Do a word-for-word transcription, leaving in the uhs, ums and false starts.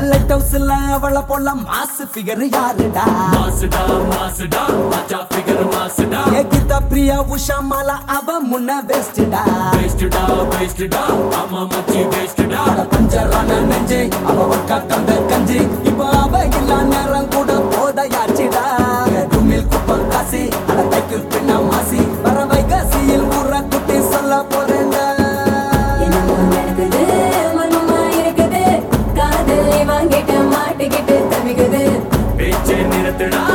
light ஹவுஸ்ல அவள போல மாசு ஃபிகர் யாருடா மாசுடா மாசுடா மச்சா ஃபிகர் மாசுடா ஏகிதா பிரியா உஷா மாலா அவ முன்ன வேஸ்டடா வேஸ்டடா வேஸ்டடா ஆமா மச்சி வேஸ்டடா பஞ்சரான நெஞ்சே அவ ஒர்க்கா தந்த கஞ்சி இப்ப அவ இல்ல நேரம் கூட போதையாச்சிடா குமில் குப்பம் காசி அட தைக்கு பின்னா மாசி வர வைகாசியில் ஊர குட்டி சொல்ல போறேன்டா வாங்கிட்டு மாட்டிக்கிட்டு தவிக்குது பேச்சே நிறுத்துடா